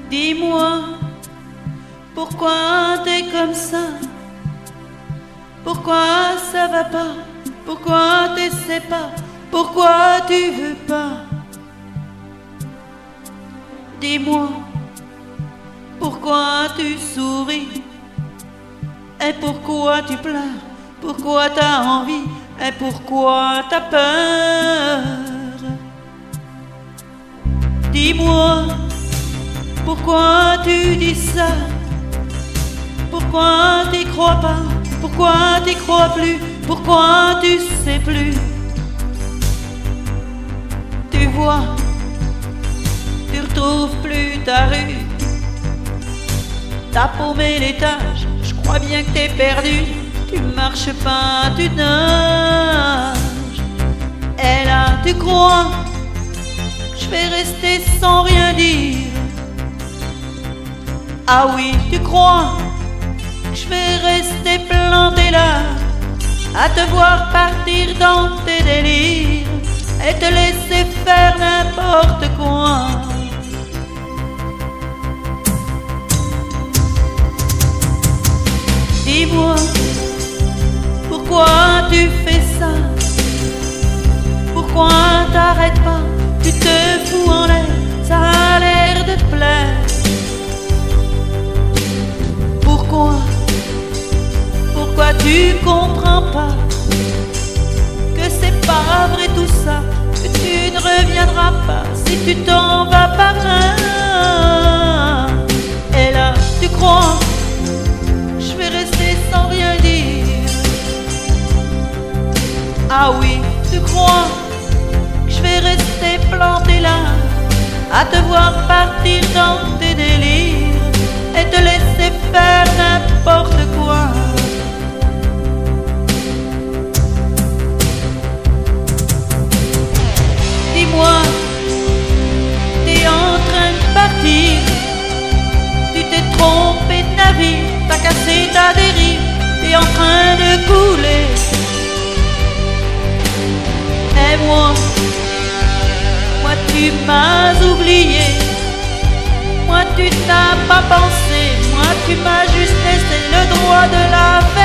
Dis-moi, pourquoi t'es comme ça? Pourquoi ça va pas? Pourquoi t'essaies pas? Pourquoi tu veux pas? Dis-moi, pourquoi tu souris? Et pourquoi tu pleures? Pourquoi t'as envie? Et pourquoi t'as peur? Dis-moi, pourquoi tu dis ça? Pourquoi t'y crois pas? Pourquoi t'y crois plus? Pourquoi tu sais plus? Tu vois, tu retrouves plus ta rue. T'as paumé l'étage, je crois bien que t'es perdu. Tu marches pas, tu nages. Et là tu crois, je vais rester sans rien dire. Ah oui, tu crois que je vais rester planté là, à te voir partir dans tes délires et te laisser faire n'importe quoi. Dis-moi, pourquoi tu fais ça? Pourquoi t'arrêtes pas? Tu te fous en l'air, ça a l'air de te plaire. Pourquoi tu comprends pas que c'est pas vrai tout ça, que tu ne reviendras pas si tu t'en vas par là? Et là tu crois, je vais rester sans rien dire. Ah oui, tu crois que je vais rester planté là, à te voir partir dans tes délires et te laisser faire n'importe quoi. Dis-moi, t'es en train de partir, tu t'es trompé de navire, t'as cassé ta dérive, t'es en train de couler. Et moi tu m'as oublié, moi tu n'as pas pensé, moi tu m'as juste laissé le droit de la faire.